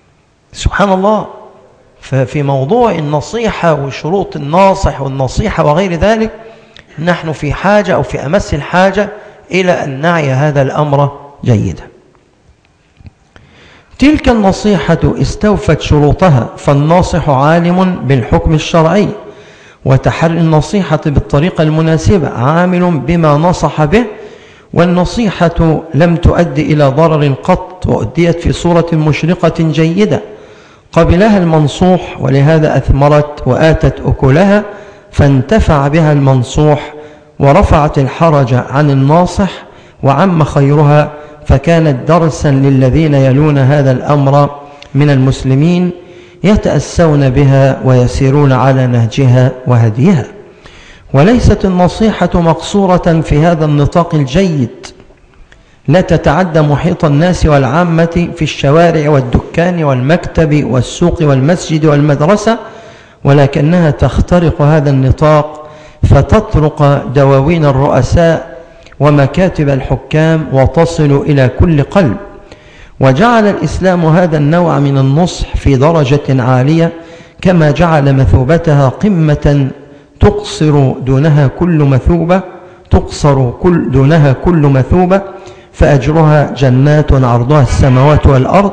Speaker 1: سبحان الله. ففي موضوع النصيحة وشروط الناصح والنصيحة وغير ذلك نحن في حاجة أو في أمس الحاجة إلى أن نعي هذا الأمر جيدا. تلك النصيحة استوفت شروطها، فالناصح عالم بالحكم الشرعي وتحري النصيحة بالطريقة المناسبة، عامل بما نصح به، والنصيحة لم تؤدي إلى ضرر قط، وأديت في صورة مشرقة جيدة قبلها المنصوح، ولهذا أثمرت وآتت أكلها، فانتفع بها المنصوح ورفعت الحرج عن الناصح وعم خيرها، فكانت درسا للذين يلون هذا الأمر من المسلمين يتأسون بها ويسيرون على نهجها وهديها. وليست النصيحة مقصورة في هذا النطاق الجيد، لا تتعدى محيط الناس والعامة في الشوارع والدكان والمكتب والسوق والمسجد والمدرسة، ولكنها تخترق هذا النطاق فتطرق دواوين الرؤساء ومكاتب الحكام وتصل إلى كل قلب. وجعل الإسلام هذا النوع من النصح في درجة عالية، كما جعل مثوبتها قمة تقصر دونها كل مثوبة تقصر كل دونها كل مثوبة، فأجرها جنات عرضها السماوات والأرض،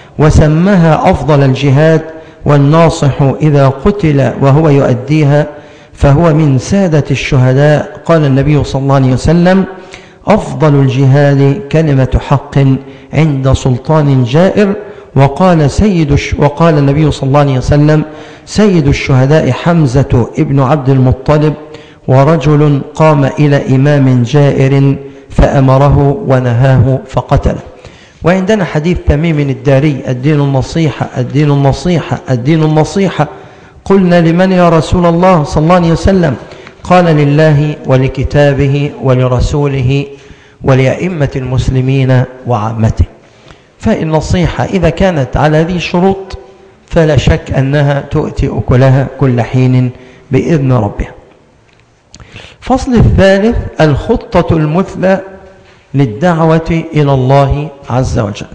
Speaker 1: وسماها أفضل الجهاد. والناصح إذا قتل وهو يؤديها فهو من سادة الشهداء. قال النبي صلى الله عليه وسلم: أفضل الجهاد كلمة حق عند سلطان جائر. وقال سيد وقال النبي صلى الله عليه وسلم: سيد الشهداء حمزة ابن عبد المطلب، ورجل قام إلى إمام جائر فأمره ونهاه فقتله. وعندنا حديث تميم الداري: الدين النصيحة، الدين النصيحة، الدين النصيحة. قلنا: لمن يا رسول الله صلى الله عليه وسلم؟ قال: لله ولكتابه ولرسوله ولأئمة المسلمين وعامته. فالنصيحة إذا كانت على هذه الشروط فلا شك أنها تؤتي أكلها كل حين بإذن ربها. الفصل الثالث: الخطة المثلى للدعوة إلى الله عز وجل.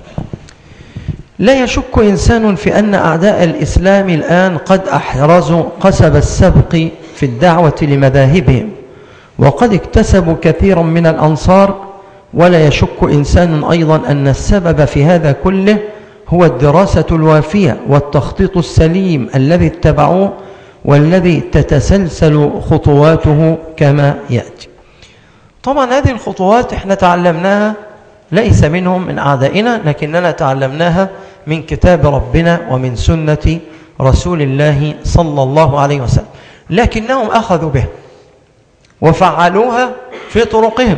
Speaker 1: لا يشك إنسان في أن أعداء الإسلام الآن قد أحرزوا قصب السبق في الدعوة لمذاهبهم، وقد اكتسبوا كثيرا من الأنصار. ولا يشك إنسان أيضا أن السبب في هذا كله هو الدراسة الوافية والتخطيط السليم الذي اتبعوه، والذي تتسلسل خطواته كما يأتي. طبعا هذه الخطوات احنا تعلمناها ليس منهم من أعدائنا، لكننا تعلمناها من كتاب ربنا ومن سنة رسول الله صلى الله عليه وسلم، لكنهم أخذوا به وفعلوها في طرقهم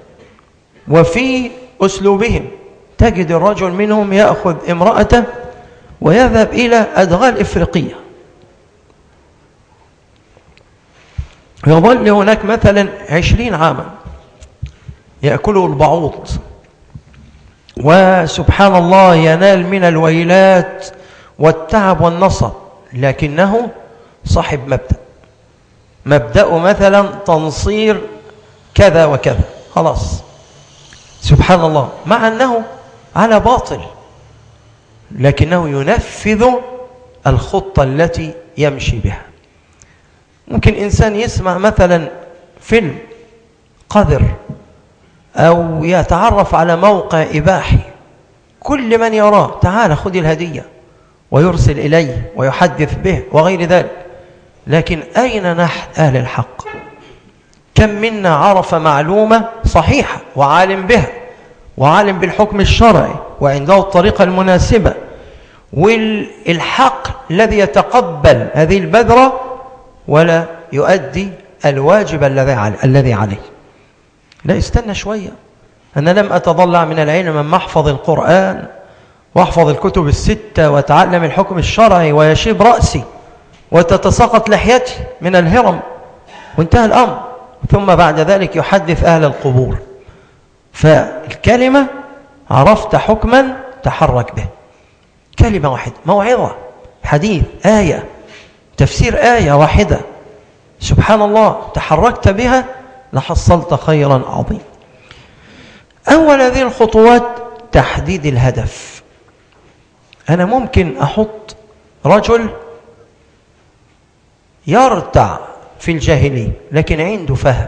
Speaker 1: وفي أسلوبهم. تجد الرجل منهم يأخذ امرأته ويذهب إلى أدغال إفريقية، يظل هناك مثلا عشرين عاما يأكله البعوض، وسبحان الله ينال من الويلات والتعب والنصب، لكنه صاحب مبدأ مبدأه مثلا تنصير كذا وكذا، خلاص سبحان الله، مع أنه على باطل لكنه ينفذ الخطة التي يمشي بها. ممكن إنسان يسمع مثلا فيلم قذر أو يتعرف على موقع إباحي، كل من يراه تعال خذ الهدية ويرسل إليه ويحدث به وغير ذلك. لكن أين نحن أهل الحق؟ كم منا عرف معلومة صحيحة وعالم بها وعالم بالحكم الشرعي وعنده الطريقة المناسبة والحق الذي يتقبل هذه البذرة ولا يؤدي الواجب الذي عليه؟ لا، استنى شوية، أنا لم أتضلع من العلم من محفظ القرآن واحفظ الكتب الستة وأتعلم الحكم الشرعي ويشيب رأسي وتتساقط لحيتي من الهرم وانتهى الأمر، ثم بعد ذلك يحدث أهل القبور. فالكلمة عرفت حكما تحرك به، كلمة واحدة، موعظة، حديث، آية، تفسير آية واحدة، سبحان الله، تحركت بها لحصلت خيرا عظيما. أول هذه الخطوات تحديد الهدف. أنا ممكن أحط رجل يرتع في الجاهلية لكن عنده فهم.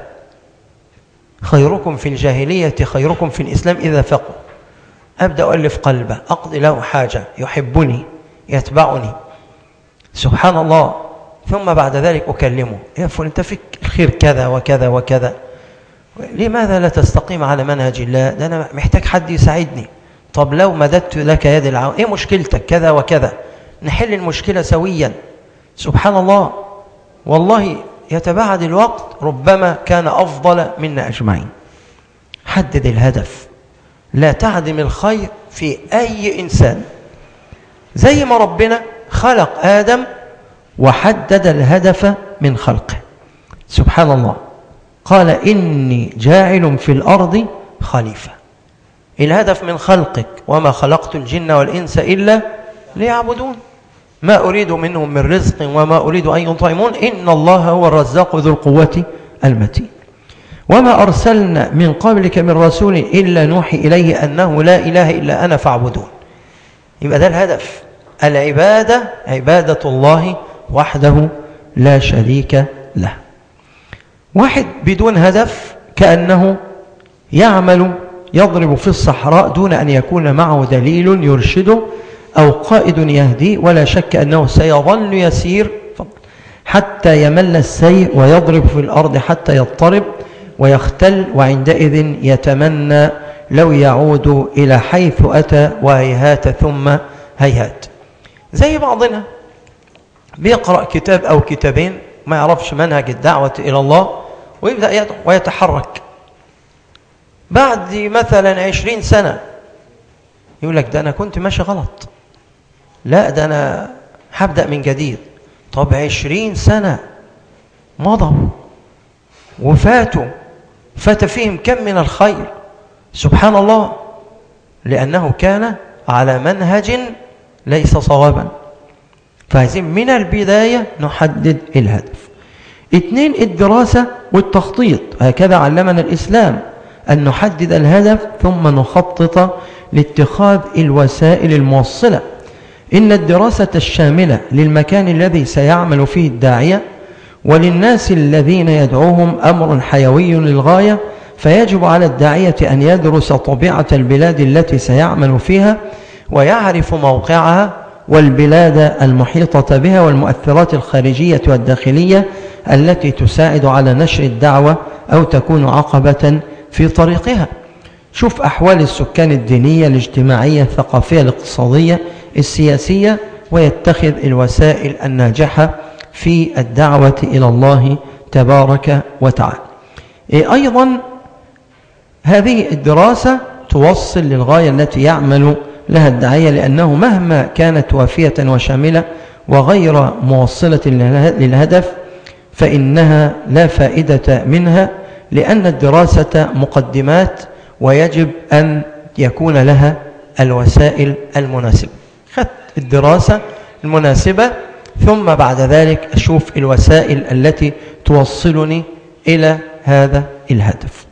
Speaker 1: خيركم في الجاهلية خيركم في الإسلام إذا فقه. أبدأ ألف قلبه، أقضي له حاجة، يحبني، يتبعني، سبحان الله. ثم بعد ذلك أكلمه، يا فلان أنت فيك الخير كذا وكذا وكذا، لماذا لا تستقيم على منهج الله؟ ده أنا محتاج حد يساعدني. طب لو مددت لك يد العون، إيه مشكلتك؟ كذا وكذا، نحل المشكلة سويا. سبحان الله، والله يتباعد الوقت ربما كان أفضل منا أجمعين. حدد الهدف، لا تعدم الخير في أي إنسان. زي ما ربنا خلق آدم وحدد الهدف من خلقه، سبحان الله. قال إني جاعل في الأرض خليفة. الهدف من خلقك، وما خلقت الجن والإنس إلا ليعبدون، ما أريد منهم من رزق وما أريد أن يطعمون، إن الله هو الرزاق ذو القوة المتين. وما أرسلنا من قبلك من رسول إلا نوحي إليه أنه لا إله إلا أنا فاعبدون. يبقى ده الهدف، العبادة عبادة الله وحده لا شريك له. واحد بدون هدف كأنه يعمل يضرب في الصحراء دون أن يكون معه دليل يرشده أو قائد يهديه، ولا شك أنه سيظل يسير حتى يمل السير ويضرب في الأرض حتى يضطرب ويختل، وعندئذ يتمنى لو يعود إلى حيث أتى وهيهات ثم هيهات. زي بعضنا بيقرأ كتاب أو كتابين ما يعرفش منهج الدعوة إلى الله ويبدأ يدعو ويتحرك. بعد مثلا عشرين سنة يقول لك ده أنا كنت ماشي غلط، لا ده أنا هبدأ من جديد. طب عشرين سنة مضوا وفاتوا، فات فيهم كم من الخير، سبحان الله، لأنه كان على منهج ليس صوابا. فعايزين من البداية نحدد الهدف. اثنين، الدراسة والتخطيط. هكذا علمنا الإسلام، أن نحدد الهدف ثم نخطط لاتخاذ الوسائل الموصلة. إن الدراسة الشاملة للمكان الذي سيعمل فيه الداعية وللناس الذين يدعوهم أمر حيوي للغاية، فيجب على الداعية أن يدرس طبيعة البلاد التي سيعمل فيها ويعرف موقعها والبلاد المحيطة بها والمؤثرات الخارجية والداخلية التي تساعد على نشر الدعوة أو تكون عقبة في طريقها. شوف أحوال السكان الدينية، الاجتماعية، الثقافية، الاقتصادية، السياسية، ويتخذ الوسائل الناجحة في الدعوة إلى الله تبارك وتعالى. أيضا هذه الدراسة توصل للغاية التي يعمل لها الداعية، لأنه مهما كانت وافية وشاملة وغير موصلة للهدف فإنها لا فائدة منها، لأن الدراسة مقدمات ويجب أن يكون لها الوسائل المناسبة. خدت الدراسة المناسبة ثم بعد ذلك أشوف الوسائل التي توصلني إلى هذا الهدف.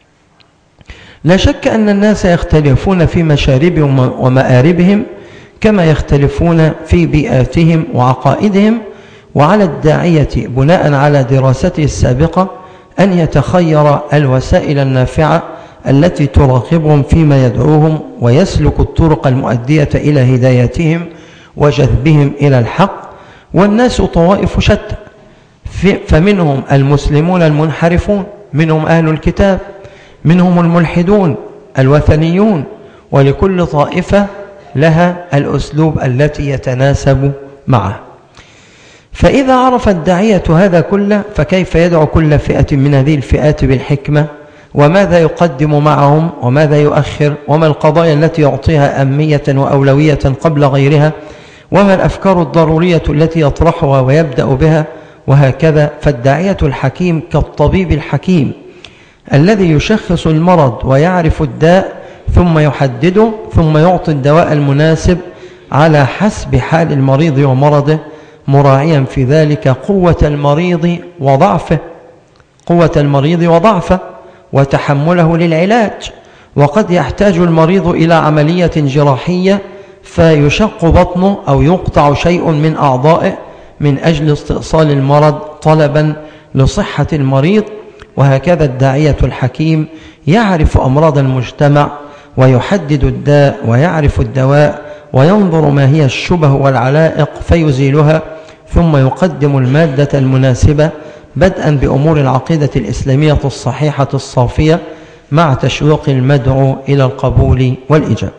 Speaker 1: لا شك أن الناس يختلفون في مشاربهم ومآربهم كما يختلفون في بيئاتهم وعقائدهم، وعلى الداعية بناء على دراسته السابقة أن يتخير الوسائل النافعة التي تراقبهم فيما يدعوهم، ويسلك الطرق المؤدية إلى هدايتهم وجذبهم إلى الحق. والناس طوائف شتى، فمنهم المسلمون المنحرفون، منهم أهل الكتاب، منهم الملحدون الوثنيون، ولكل طائفة لها الأسلوب التي يتناسب معه. فإذا عرف الداعية هذا كله فكيف يدعو كل فئة من هذه الفئات بالحكمة، وماذا يقدم معهم وماذا يؤخر، وما القضايا التي يعطيها أهمية وأولوية قبل غيرها، وما الأفكار الضرورية التي يطرحها ويبدأ بها، وهكذا. فالداعية الحكيم كالطبيب الحكيم الذي يشخص المرض ويعرف الداء ثم يحدده ثم يعطي الدواء المناسب على حسب حال المريض ومرضه، مراعيا في ذلك قوة المريض وضعفه قوة المريض وضعفه وتحمله للعلاج. وقد يحتاج المريض إلى عملية جراحية فيشق بطنه أو يقطع شيء من أعضائه من أجل استئصال المرض طلبا لصحة المريض. وهكذا الداعية الحكيم يعرف أمراض المجتمع ويحدد الداء ويعرف الدواء وينظر ما هي الشبه والعلائق فيزيلها، ثم يقدم المادة المناسبة بدءا بأمور العقيدة الإسلامية الصحيحة الصافية مع تشويق المدعو إلى القبول والإجابة.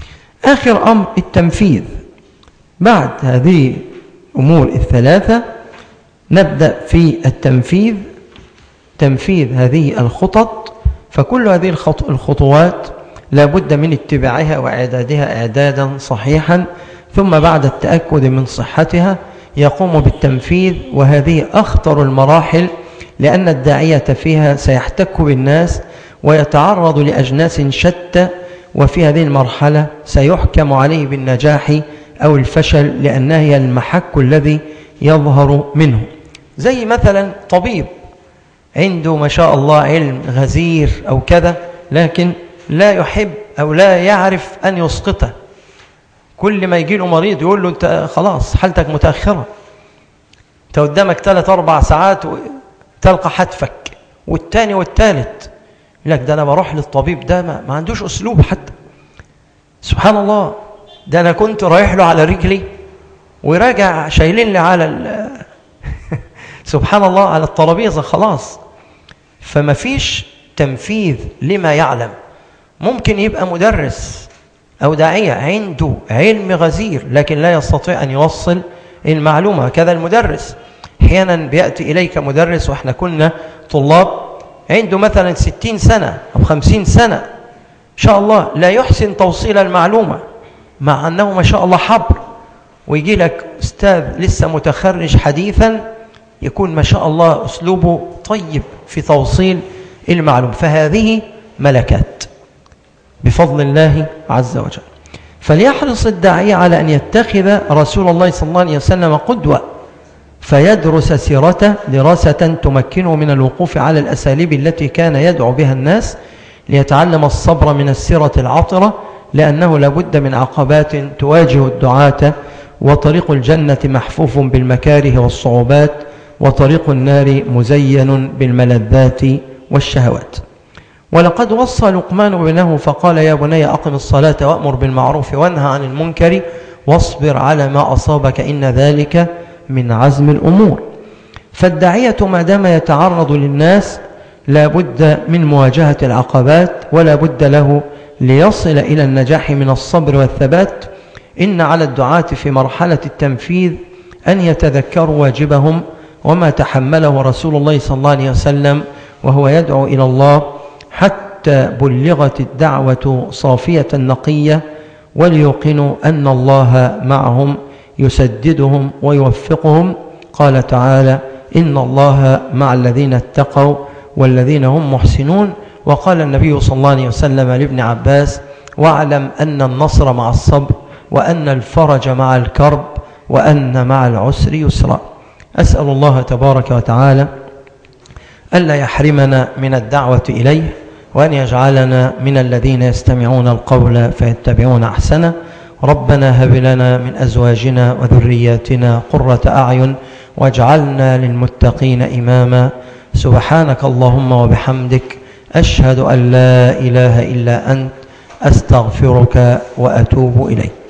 Speaker 1: آخر أمر التنفيذ. بعد هذه الأمور الثلاثة نبدأ في التنفيذ، تنفيذ هذه الخطط. فكل هذه الخطوات لا بد من اتباعها وإعدادها إعدادا صحيحا، ثم بعد التأكد من صحتها يقوم بالتنفيذ. وهذه أخطر المراحل، لأن الداعية فيها سيحتك بالناس ويتعرض لأجناس شتى، وفي هذه المرحلة سيحكم عليه بالنجاح أو الفشل، لأنها هي المحك الذي يظهر منه. زي مثلا طبيب عنده ما شاء الله علم غزير أو كذا، لكن لا يحب أو لا يعرف أن يسقطه. كل ما يجي له مريض يقول له أنت خلاص حالتك متأخرة، أنت قدامك ثلاث أربع ساعات تلقى حتفك، والتاني والتالت لك ده أنا بروح للطبيب ده ما, ما عندوش أسلوب حتى. سبحان الله، ده أنا كنت رايح له على رجلي وراجع شايلين لي على سبحان الله على الترابيزة خلاص. فما فيش تنفيذ لما يعلم. ممكن يبقى مدرس أو داعية عنده علم غزير لكن لا يستطيع أن يوصل المعلومة. كذا المدرس، أحيانا بيأتي إليك مدرس وإحنا كنا طلاب عنده مثلا ستين سنة أو خمسين سنة إن شاء الله لا يحسن توصيل المعلومة، مع أنه ما شاء الله حبر. ويجي لك أستاذ لسه متخرج حديثا يكون ما شاء الله أسلوبه طيب في توصيل المعلومة. فهذه ملكات بفضل الله عز وجل. فليحرص الداعية على أن يتخذ رسول الله صلى الله عليه وسلم قدوة، فيدرس سيرته دراسة تمكنه من الوقوف على الأساليب التي كان يدعو بها الناس، ليتعلم الصبر من السيرة العطرة، لأنه لابد من عقبات تواجه الدعاة، وطريق الجنة محفوف بالمكاره والصعوبات، وطريق النار مزين بالملذات والشهوات. ولقد وصى لقمان ابنه فقال يا بني أقم الصلاة وأمر بالمعروف وانهى عن المنكر واصبر على ما أصابك إن ذلك من عزم الأمور. فالداعية ما دام يتعرض للناس لا بد من مواجهة العقبات، ولا بد له ليصل إلى النجاح من الصبر والثبات. إن على الدعاة في مرحلة التنفيذ أن يتذكروا واجبهم وما تحمله رسول الله صلى الله عليه وسلم وهو يدعو إلى الله حتى بلغت الدعوة صافية نقية، وليوقنوا أن الله معهم يسددهم ويوفقهم. قال تعالى إن الله مع الذين اتقوا والذين هم محسنون. وقال النبي صلى الله عليه وسلم لابن عباس واعلم أن النصر مع الصبر، وأن الفرج مع الكرب، وأن مع العسر يسرا. أسأل الله تبارك وتعالى ألا يحرمنا من الدعوة إليه، وأن يجعلنا من الذين يستمعون القول فيتبعون أحسنه. ربنا هب لنا من أزواجنا وذرياتنا قرة أعين واجعلنا للمتقين إماما. سبحانك اللهم وبحمدك أشهد أن لا إله إلا أنت أستغفرك وأتوب إليك.